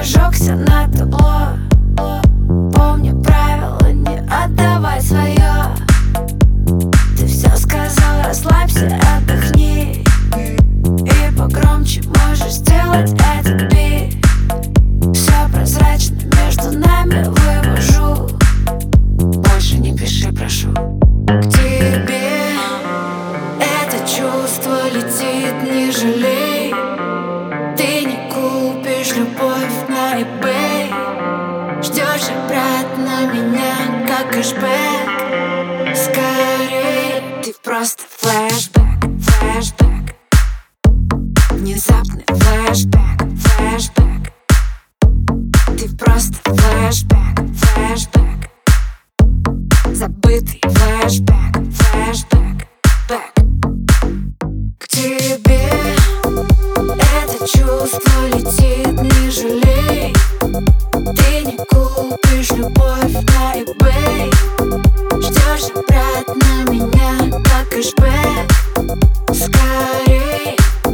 зажегся на табло. Помню правила, не отдавай свое. Ты все сказал, расслабься, отдохни. И погромче можешь сделать этот бит. Все прозрачно между нами вывожу. Больше не пиши, прошу. К тебе это чувство летит, не жалей. Ты не купишь любовь на eBay. Ждешь обратно меня, как кэшбэк. Скорей, ты просто флешбэк, флешбэк. Внезапный флешбэк, флешбэк. Ты просто флешбэк, флешбэк. Забытый флешбэк, флешбэк, бэк. К тебе это чувство летит, не жалей. Ты не купишь любовь на eBay. Ждешь обратно меня, как кэшбэк. Скорей.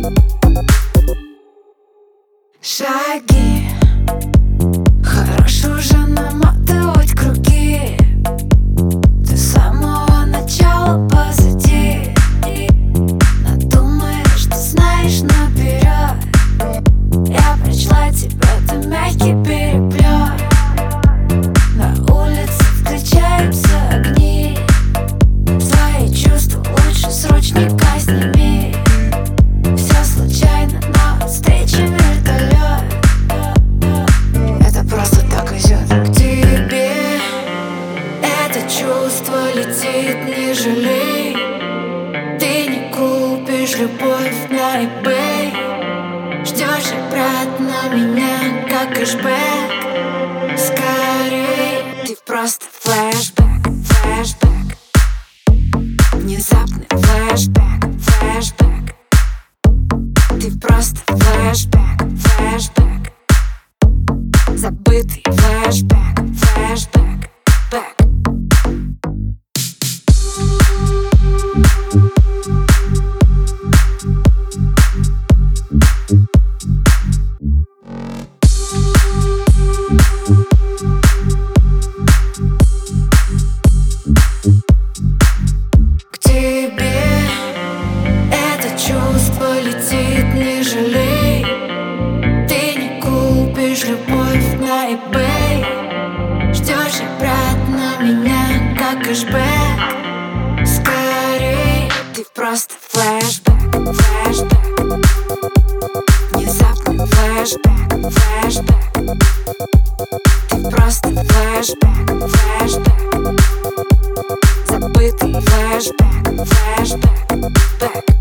Шаги, хорош уже наматывать круги. Ты с самого начала позади. Надумаешь, что знаешь наперед. Я прочла тебя, ты мягкий переплет. На улице включаются огни. Свои чувства лучше с ручника сними. Все случайно, но встреча вертолет. Это просто так везет. К тебе это чувство летит, не жалей. Ты не купишь любовь на eBay. Ждешь обратно меня, как кэшбэк. Скорей, ты просто флешбэк, флешбэк. Внезапный флешбэк, флешбэк. Ты просто флешбэк, флешбэк. Забытый флешбэк, флешбэк, бэк. К тебе это чувство летит, не жалей. Ты не купишь любовь на eBay. Ждешь обратно меня, как кэшбэк. Скорей, ты просто флешбэк, флешбэк. Внезапный флешбэк, флешбэк. Ты просто флешбэк, флешбэк. Забытый флешбэк, флешбэк, бэк.